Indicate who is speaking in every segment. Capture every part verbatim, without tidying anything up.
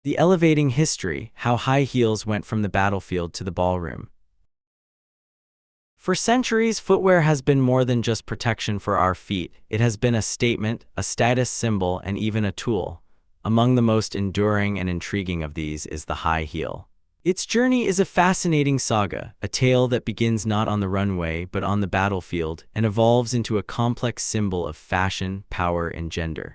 Speaker 1: The elevating history, how high heels went from the battlefield to the ballroom. For centuries, footwear has been more than just protection for our feet. It has been a statement, a status symbol, and even a tool. Among the most enduring and intriguing of these is the high heel. Its journey is a fascinating saga, a tale that begins not on the runway but on the battlefield and evolves into a complex symbol of fashion, power, and gender.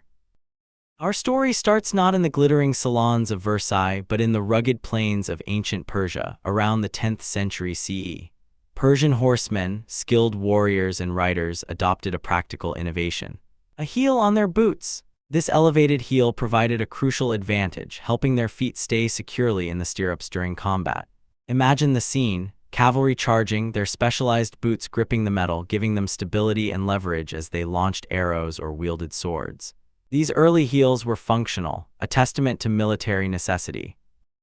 Speaker 1: Our story starts not in the glittering salons of Versailles but in the rugged plains of ancient Persia around the tenth century C E. Persian horsemen, skilled warriors and riders adopted a practical innovation: a heel on their boots. This elevated heel provided a crucial advantage, helping their feet stay securely in the stirrups during combat. Imagine the scene: cavalry charging, their specialized boots gripping the metal, giving them stability and leverage as they launched arrows or wielded swords. These early heels were functional, a testament to military necessity.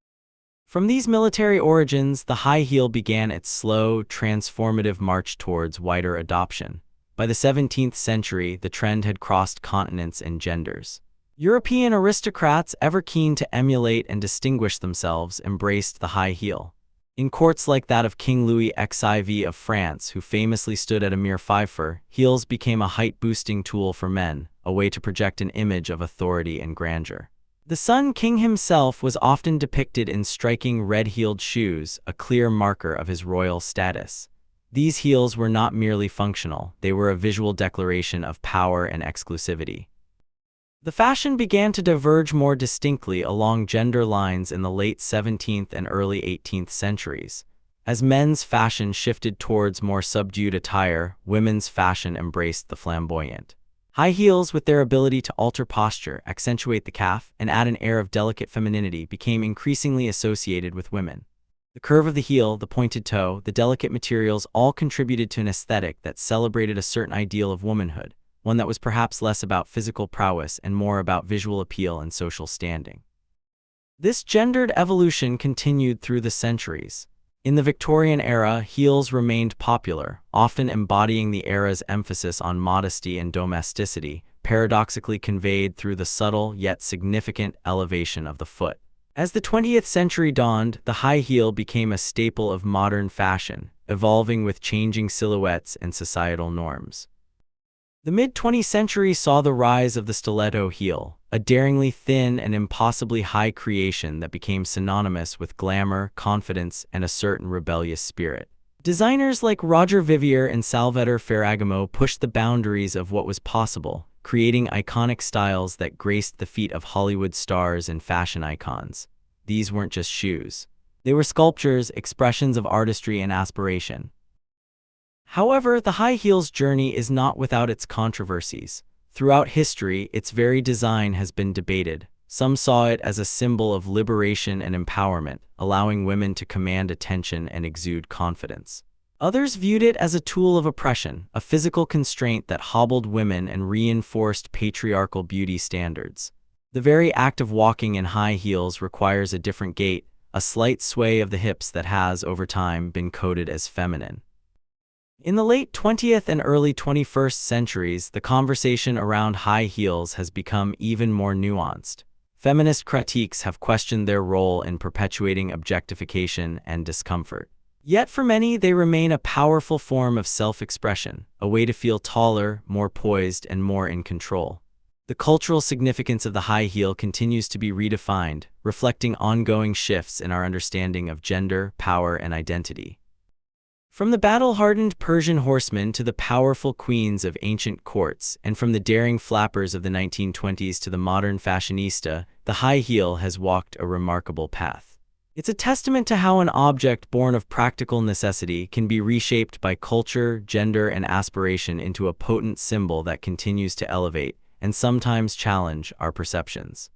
Speaker 1: From these military origins, the high heel began its slow, transformative march towards wider adoption. By the seventeenth century, the trend had crossed continents and genders. European aristocrats, ever keen to emulate and distinguish themselves, embraced the high heel. In courts like that of King Louis the fifteenth of France, who famously stood at a mere five foot, heels became a height-boosting tool for men, a way to project an image of authority and grandeur. The Sun King himself was often depicted in striking red-heeled shoes, a clear marker of his royal status. These heels were not merely functional, they were a visual declaration of power and exclusivity. The fashion began to diverge more distinctly along gender lines in the late seventeenth and early eighteenth centuries. As men's fashion shifted towards more subdued attire, women's fashion embraced the flamboyant. High heels, with their ability to alter posture, accentuate the calf, and add an air of delicate femininity, became increasingly associated with women. The curve of the heel, the pointed toe, the delicate materials all contributed to an aesthetic that celebrated a certain ideal of womanhood, one that was perhaps less about physical prowess and more about visual appeal and social standing. This gendered evolution continued through the centuries. In the Victorian era, heels remained popular, often embodying the era's emphasis on modesty and domesticity, paradoxically conveyed through the subtle yet significant elevation of the foot. As the twentieth century dawned, the high heel became a staple of modern fashion, evolving with changing silhouettes and societal norms. The mid-twentieth century saw the rise of the stiletto heel, a daringly thin and impossibly high creation that became synonymous with glamour, confidence, and a certain rebellious spirit. Designers like Roger Vivier and Salvatore Ferragamo pushed the boundaries of what was possible, creating iconic styles that graced the feet of Hollywood stars and fashion icons. These weren't just shoes. They were sculptures, expressions of artistry and aspiration. However, the high heel's journey is not without its controversies. Throughout history, its very design has been debated. Some saw it as a symbol of liberation and empowerment, allowing women to command attention and exude confidence. Others viewed it as a tool of oppression, a physical constraint that hobbled women and reinforced patriarchal beauty standards. The very act of walking in high heels requires a different gait, a slight sway of the hips that has, over time, been coded as feminine. In the late twentieth and early twenty-first centuries, the conversation around high heels has become even more nuanced. Feminist critiques have questioned their role in perpetuating objectification and discomfort. Yet for many, they remain a powerful form of self-expression, a way to feel taller, more poised, and more in control. The cultural significance of the high heel continues to be redefined, reflecting ongoing shifts in our understanding of gender, power, and identity. From the battle-hardened Persian horsemen to the powerful queens of ancient courts, and from the daring flappers of the nineteen twenties to the modern fashionista, the high heel has walked a remarkable path. It's a testament to how an object born of practical necessity can be reshaped by culture, gender, and aspiration into a potent symbol that continues to elevate and sometimes challenge our perceptions.